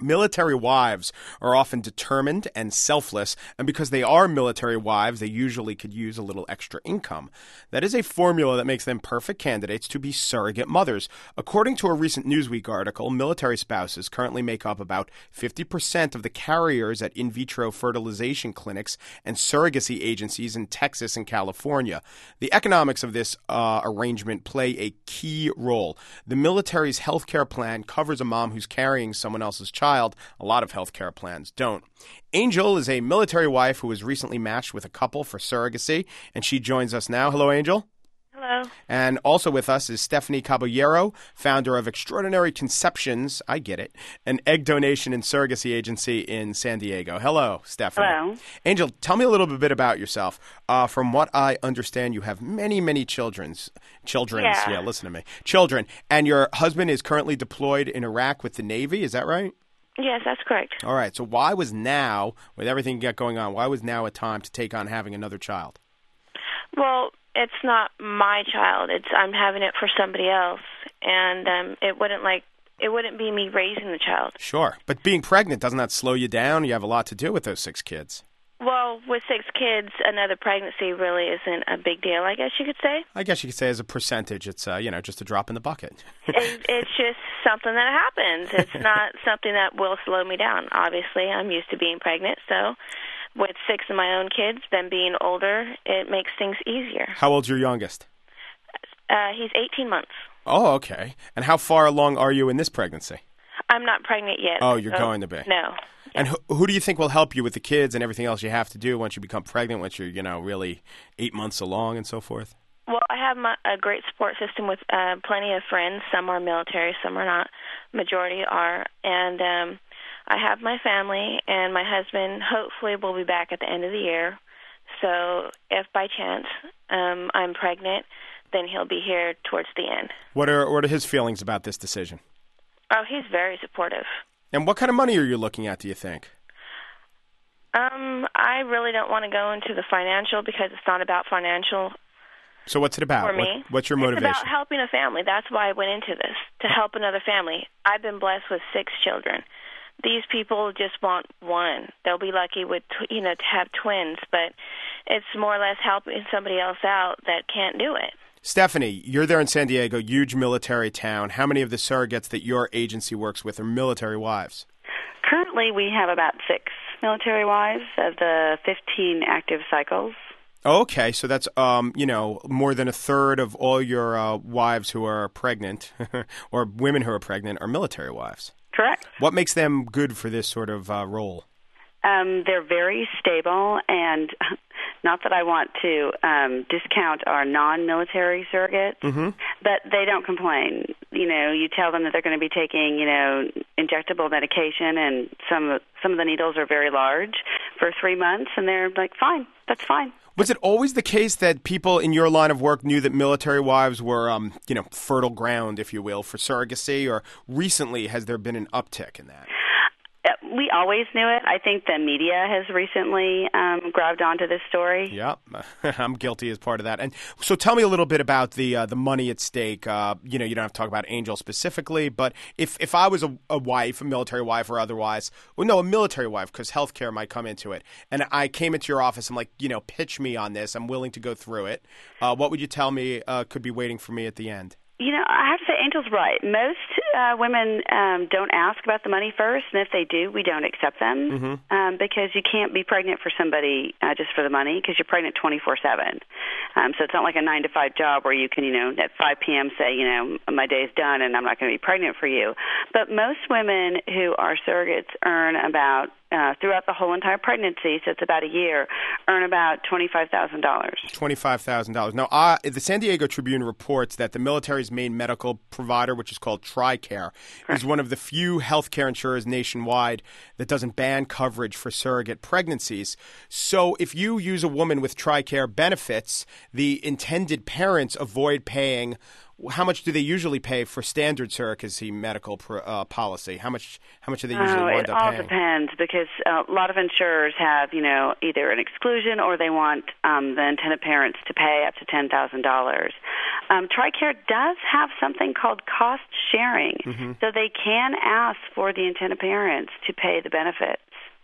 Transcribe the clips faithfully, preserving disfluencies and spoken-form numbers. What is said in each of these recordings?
Military wives are often determined and selfless, and because they are military wives, they usually could use a little extra income. That is a formula that makes them perfect candidates to be surrogate mothers. According to a recent Newsweek article, military spouses currently make up about fifty percent of the carriers at in vitro fertilization clinics and surrogacy agencies in Texas and California. The economics of this uh, arrangement play a key role. The military's health care plan covers a mom who's carrying someone else's child. A lot of healthcare plans don't. Angel is a military wife who was recently matched with a couple for surrogacy, and she joins us now. Hello, Angel. Hello. And also with us is Stephanie Caballero, founder of Extraordinary Conceptions, I get it, an egg donation and surrogacy agency in San Diego. Hello, Stephanie. Hello. Angel, tell me a little bit about yourself. Uh, from what I understand, you have many, many children's, children's, yeah. yeah, listen to me, children, and your husband is currently deployed in Iraq with the Navy, is that right? Yes, that's correct. All right. So why was now, with everything you got going on, why was now a time to take on having another child? Well, it's not my child. It's I'm having it for somebody else, and um, it wouldn't like it wouldn't be me raising the child. Sure, but being pregnant, doesn't that slow you down? You have a lot to do with those six kids. Well, with six kids, another pregnancy really isn't a big deal, I guess you could say. I guess you could say as a percentage, it's uh, you know just a drop in the bucket. it, it's just something that happens. It's not something that will slow me down. Obviously, I'm used to being pregnant, so with six of my own kids, them being older, it makes things easier. How old's your youngest? Uh, he's eighteen months. Oh, okay. And how far along are you in this pregnancy? I'm not pregnant yet. Oh, you're so, going to be. No. And who, who do you think will help you with the kids and everything else you have to do once you become pregnant, once you're, you know, really eight months along and so forth? Well, I have my, a great support system with uh, plenty of friends. Some are military, some are not. Majority are. And um, I have my family, and my husband hopefully will be back at the end of the year. So if by chance um, I'm pregnant, then he'll be here towards the end. What are, what are his feelings about this decision? Oh, he's very supportive. And what kind of money are you looking at, do you think? Um, I really don't want to go into the financial because it's not about financial. So what's it about? For me, what, what's your motivation? It's about helping a family. That's why I went into this, to help another family. I've been blessed with six children. These people just want one. They'll be lucky with, you know, to have twins, but it's more or less helping somebody else out that can't do it. Stephanie, you're there in San Diego, huge military town. How many of the surrogates that your agency works with are military wives? Currently, we have about six military wives of the fifteen active cycles. Okay, so that's, um, you know, more than a third of all your uh, wives who are pregnant or women who are pregnant are military wives. Correct. What makes them good for this sort of uh, role? Um, they're very stable, and not that I want to um, discount our non-military surrogates, mm-hmm. but they don't complain. You know, you tell them that they're going to be taking, you know, injectable medication, and some some of the needles are very large for three months, and they're like, fine, that's fine. Was it always the case that people in your line of work knew that military wives were, um, you know, fertile ground, if you will, for surrogacy, or recently has there been an uptick in that? We always knew it. I think the media has recently um, grabbed onto this story. Yeah, I'm guilty as part of that. And so tell me a little bit about the uh, the money at stake. Uh, you know, you don't have to talk about Angel specifically, but if, if I was a, a wife, a military wife or otherwise, well, no, a military wife, because healthcare might come into it, and I came into your office, I'm like, you know, pitch me on this. I'm willing to go through it. Uh, what would you tell me uh, could be waiting for me at the end? You know, I have to say Angel's right. Most uh, women um, don't ask about the money first, and if they do, we don't accept them mm-hmm. um, because you can't be pregnant for somebody uh, just for the money because you're pregnant twenty-four seven. Um, so it's not like a nine to five job where you can, you know, at five p.m. say, you know, my day's done and I'm not going to be pregnant for you. But most women who are surrogates earn about Uh, throughout the whole entire pregnancy, so it's about a year, earn about twenty-five thousand dollars. twenty-five thousand dollars. Now, uh, the San Diego Tribune reports that the military's main medical provider, which is called TRICARE, Correct. is one of the few health care insurers nationwide that doesn't ban coverage for surrogate pregnancies. So if you use a woman with TRICARE benefits, the intended parents avoid paying how much do they usually pay for standard surrogacy medical pro, uh, policy? How much how much do they usually oh, wind it up all paying? depends because uh, a lot of insurers have, you know, either an exclusion or they want um, the intended parents to pay up to ten thousand dollars. Um, TRICARE does have something called cost sharing, mm-hmm. so they can ask for the intended parents to pay the benefits.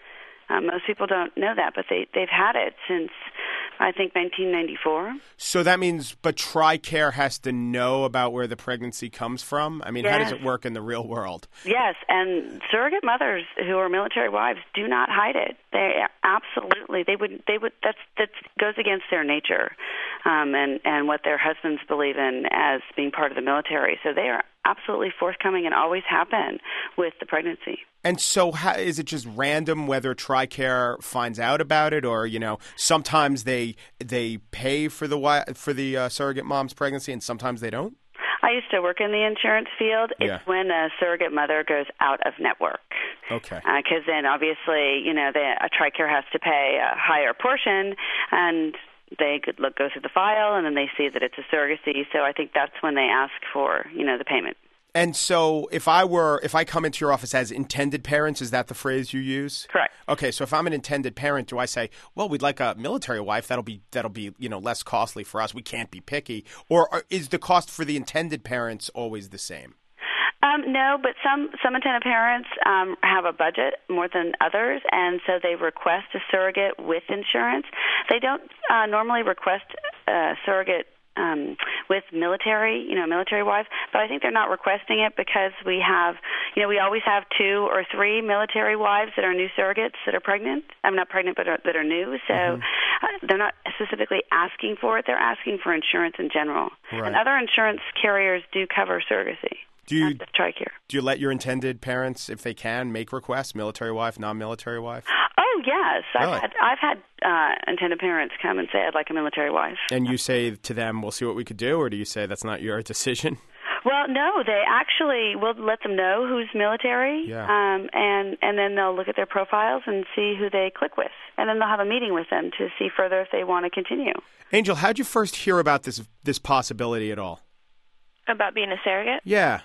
Um, most people don't know that, but they, they've had it since, I think, nineteen ninety-four. So that means, but TRICARE has to know about where the pregnancy comes from? I mean, yes. How does it work in the real world? Yes, and surrogate mothers who are military wives do not hide it. They absolutely, they would, they would, that's, that goes against their nature um, and, and what their husbands believe in as being part of the military. So they are absolutely forthcoming and always have been with the pregnancy. And so how, is it just random whether TRICARE finds out about it, or, you know, sometimes they they pay for the for the uh, surrogate mom's pregnancy and sometimes they don't? I used to work in the insurance field. It's yeah. when a surrogate mother goes out of network. Okay. Because uh, then obviously, you know, the, a TRICARE has to pay a higher portion, and they could look, go through the file, and then they see that it's a surrogacy. So I think that's when they ask for, you know, the payment. And so if I were, if I come into your office as intended parents, is that the phrase you use? Correct. Okay, so if I'm an intended parent, do I say, well, we'd like a military wife, that'll be, that'll be, you know, less costly for us, we can't be picky? Or is the cost for the intended parents always the same? Um, no, but some, some intended parents um, have a budget more than others, and so they request a surrogate with insurance. They don't uh, normally request a surrogate Um, with military, you know, military wives, but I think they're not requesting it because we have, you know, we always have two or three military wives that are new surrogates that are pregnant. I'm not pregnant, but are, that are new, so mm-hmm. uh, they're not specifically asking for it. They're asking for insurance in general, right. And other insurance carriers do cover surrogacy. Do you not just TRICARE. Do you let your intended parents, if they can, make requests? Military wife, non-military wife? Oh yes, really? I've had I've had uh, intended parents come and say I'd like a military wife. And you say to them, "We'll see what we could do," or do you say that's not your decision? Well, no, they actually will let them know who's military, yeah. um, and and then they'll look at their profiles and see who they click with, and then they'll have a meeting with them to see further if they want to continue. Angel, how'd you first hear about this this possibility at all? About being a surrogate? Yeah.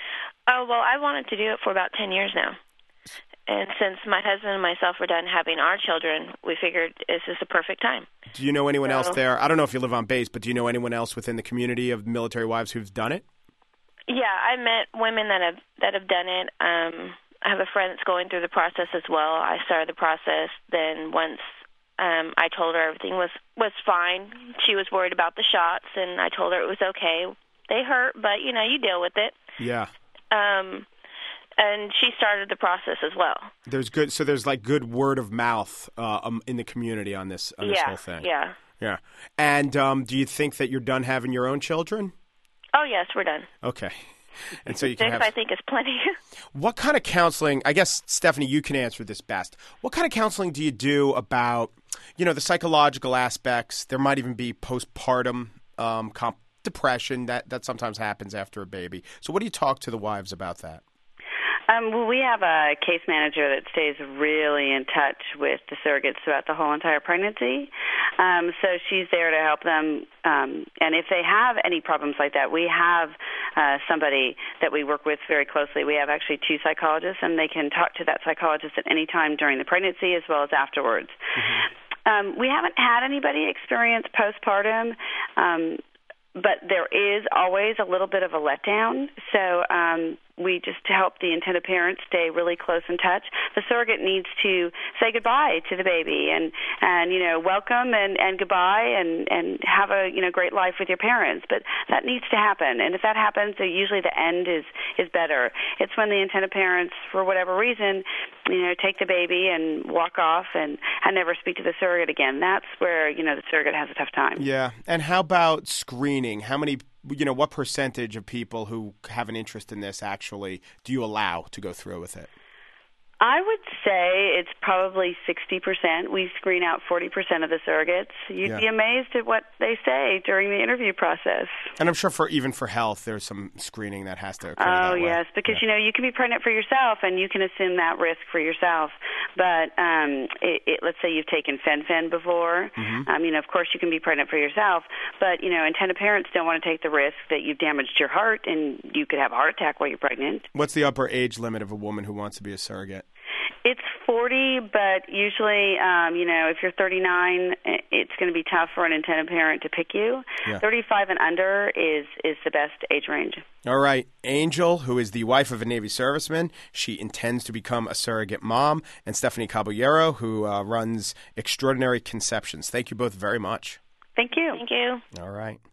Oh, well, I wanted to do it for about ten years now. And since my husband and myself were done having our children, we figured this is the perfect time. Do you know anyone so, else there? I don't know if you live on base, but do you know anyone else within the community of military wives who've done it? Yeah, I met women that have that have done it. Um, I have a friend that's going through the process as well. I started the process. Then once um, I told her everything was, was fine, she was worried about the shots, and I told her it was okay. They hurt, but, you know, you deal with it. Yeah. Um, and she started the process as well. There's good, so there's like good word of mouth uh, um, in the community on this on this yeah, whole thing. Yeah, yeah. And um, do you think that you're done having your own children? Oh yes, we're done. Okay. And so you can Six, have. I think, is plenty. What kind of counseling? I guess Stephanie, you can answer this best. What kind of counseling do you do about, you know, the psychological aspects? There might even be postpartum um, comp- depression that that sometimes happens after a baby. So what do you talk to the wives about that? Um, well, we have a case manager that stays really in touch with the surrogates throughout the whole entire pregnancy. Um, so she's there to help them. Um, and if they have any problems like that, we have uh, somebody that we work with very closely. We have actually two psychologists, and they can talk to that psychologist at any time during the pregnancy as well as afterwards. Mm-hmm. Um, we haven't had anybody experience postpartum, um, but there is always a little bit of a letdown. So um, we just help the intended parents stay really close in touch. The surrogate needs to say goodbye to the baby and, and you know, welcome and, and goodbye and, and have a, you know, great life with your parents. But that needs to happen. And if that happens, so usually the end is, is better. It's when the intended parents, for whatever reason, you know, take the baby and walk off and, and never speak to the surrogate again. That's where, you know, the surrogate has a tough time. Yeah. And how about screening? How many You know, what percentage of people who have an interest in this actually do you allow to go through with it? I would say it's probably sixty percent. We screen out forty percent of the surrogates. You'd yeah. be amazed at what they say during the interview process. And I'm sure for even for health, there's some screening that has to occur. Oh, that way. yes, because, yeah. you know, you can be pregnant for yourself, and you can assume that risk for yourself. But um, it, it, let's say you've taken Fen-Phen before. Mm-hmm. Um, you know, of course, you can be pregnant for yourself. But, you know, intended parents don't want to take the risk that you've damaged your heart and you could have a heart attack while you're pregnant. What's the upper age limit of a woman who wants to be a surrogate? It's forty, but usually, um, you know, if you're thirty-nine, it's going to be tough for an intended parent to pick you. Yeah. thirty-five and under is, is the best age range. All right. Angel, who is the wife of a Navy serviceman, she intends to become a surrogate mom, and Stephanie Caballero, who uh, runs Extraordinary Conceptions. Thank you both very much. Thank you. Thank you. All right.